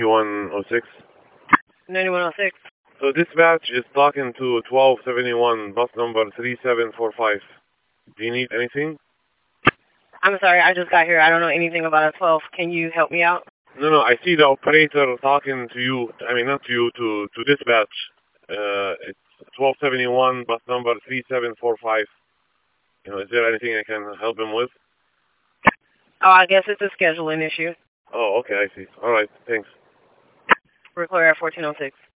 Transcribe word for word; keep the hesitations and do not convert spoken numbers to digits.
ninety-one oh six. ninety-one oh six. So dispatch is talking to twelve seventy-one, bus number three seven four five. Do you need anything? I'm sorry, I just got here. I don't know anything about a twelve. Can you help me out? No, no, I see the operator talking to you. I mean, not to you, to, to dispatch. Uh, it's twelve seventy-one, bus number three seven four five. You know, is there anything I can help him with? Oh, I guess it's a scheduling issue. Oh, okay, I see. All right, thanks. We're clear at fourteen oh six.